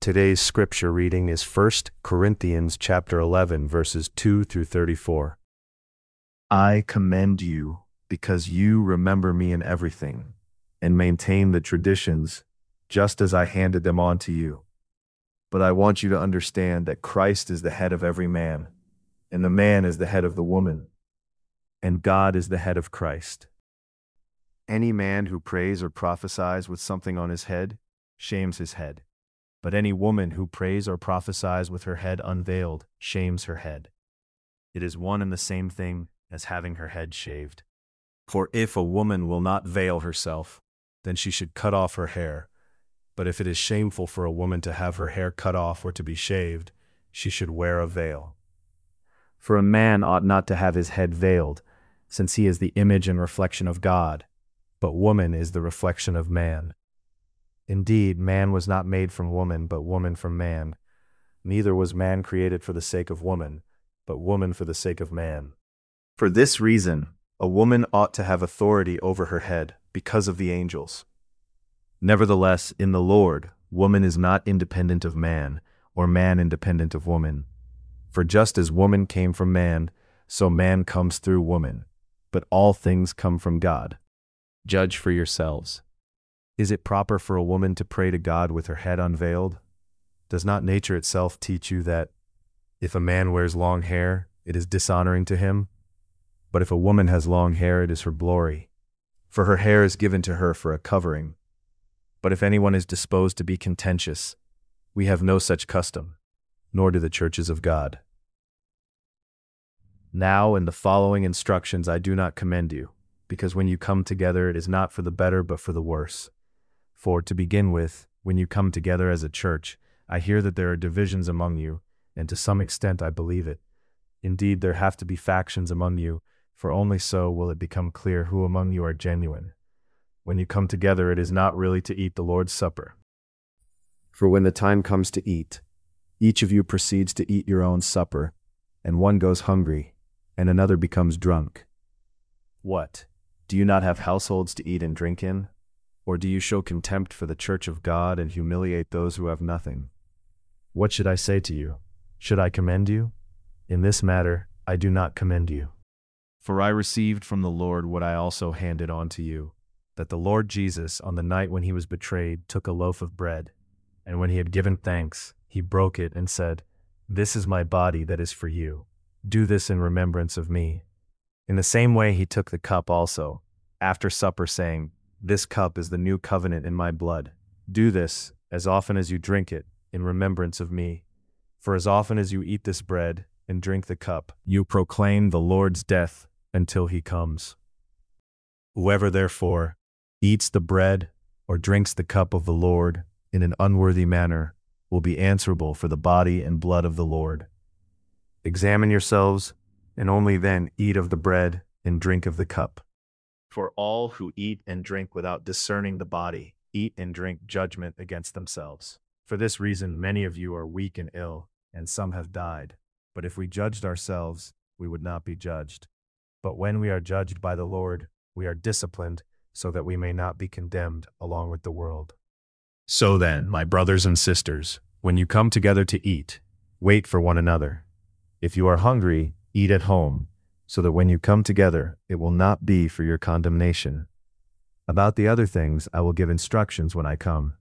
Today's scripture reading is 1 Corinthians chapter 11 verses 2 through 34. I commend you because you remember me in everything and maintain the traditions just as I handed them on to you. But I want you to understand that Christ is the head of every man, and the man is the head of the woman, and God is the head of Christ. Any man who prays or prophesies with something on his head shames his head. But any woman who prays or prophesies with her head unveiled shames her head. It is one and the same thing as having her head shaved. For if a woman will not veil herself, then she should cut off her hair. But if it is shameful for a woman to have her hair cut off or to be shaved, she should wear a veil. For a man ought not to have his head veiled, since he is the image and reflection of God, but woman is the reflection of man. Indeed, man was not made from woman, but woman from man. Neither was man created for the sake of woman, but woman for the sake of man. For this reason, a woman ought to have authority over her head, because of the angels. Nevertheless, in the Lord, woman is not independent of man, or man independent of woman. For just as woman came from man, so man comes through woman. But all things come from God. Judge for yourselves. Is it proper for a woman to pray to God with her head unveiled? Does not nature itself teach you that if a man wears long hair, it is dishonoring to him? But if a woman has long hair, it is her glory, for her hair is given to her for a covering. But if anyone is disposed to be contentious, we have no such custom, nor do the churches of God. Now in the following instructions I do not commend you, because when you come together it is not for the better but for the worse. For, to begin with, when you come together as a church, I hear that there are divisions among you, and to some extent I believe it. Indeed, there have to be factions among you, for only so will it become clear who among you are genuine. When you come together, it is not really to eat the Lord's Supper. For when the time comes to eat, each of you proceeds to eat your own supper, and one goes hungry, and another becomes drunk. What? Do you not have households to eat and drink in? Or do you show contempt for the church of God and humiliate those who have nothing? What should I say to you? Should I commend you? In this matter, I do not commend you. For I received from the Lord what I also handed on to you, that the Lord Jesus, on the night when he was betrayed, took a loaf of bread, and when he had given thanks, he broke it and said, "This is my body that is for you. Do this in remembrance of me." In the same way he took the cup also, after supper, saying, "This cup is the new covenant in my blood. Do this, as often as you drink it, in remembrance of me. For as often as you eat this bread and drink the cup, you proclaim the Lord's death until he comes. Whoever therefore eats the bread or drinks the cup of the Lord in an unworthy manner will be answerable for the body and blood of the Lord. Examine yourselves, and only then eat of the bread and drink of the cup. For all who eat and drink without discerning the body, eat and drink judgment against themselves. For this reason many of you are weak and ill, and some have died. But if we judged ourselves, we would not be judged. But when we are judged by the Lord, we are disciplined, so that we may not be condemned along with the world. So then, my brothers and sisters, when you come together to eat, wait for one another. If you are hungry, eat at home, so that when you come together, it will not be for your condemnation. About the other things, I will give instructions when I come.